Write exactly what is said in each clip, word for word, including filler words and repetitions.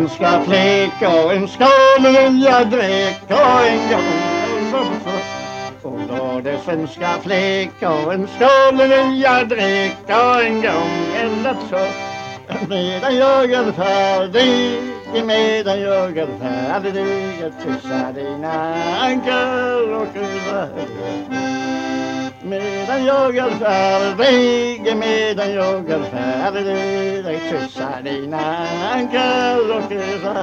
svenska flickor, en skål vill jag dricka en gång. Och då det svenska flickor, en skål vill jag dricka en gång eller så. Medan jag är färdig, medan jag är färdig att kyssa dina ankar och kryssa. Medan jag är färdig, medan jag är färdig att kyssa dina ankar och kryssa.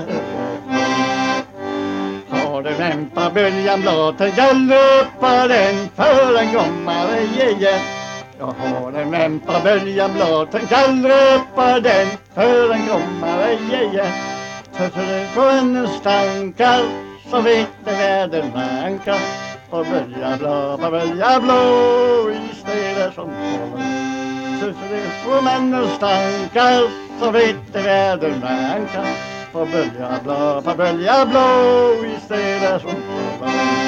Har du en på böljan blå, ta galoppa den för en gommare igen. Jag har en vän på böljan blå, ta galoppa den för en gommare igen. Så du får en stankar, så vitt det världen vankar. På bölja blå, på bölja blå, i städer som kommer. Så du får en stankar, så vitt det världen vankar. På bölja blå, på bölja blå, i städer som kommer.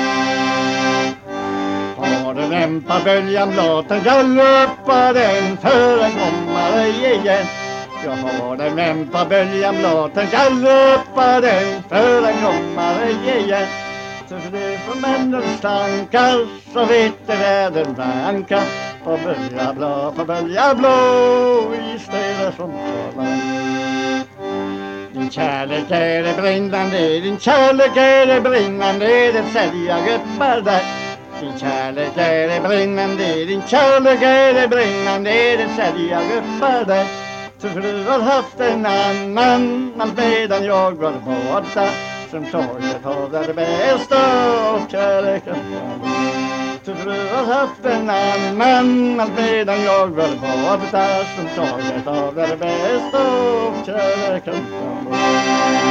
Har du en på böljan blå, ta galoppa den för en gommare igen. Jag har en vän på böljan blå, ta galoppa den för en gommare igen. Så det får männen stankar, så vitt det världen vankar. På bölja blå, på bölja blå, i städer som kommer. Din kärlek är det brinnande, din kärlek är det brinnande, det säljer guppar där. Din kärlek är det brinnande, din kärlek är det brinnande, det säljer guppar där. Så du har haft en annan, allt medan jag var borta. Som torget har det bästa och kärleken. Så du har haft en annan, allt medan jag var borta. Som torget har det bästa och kärleken.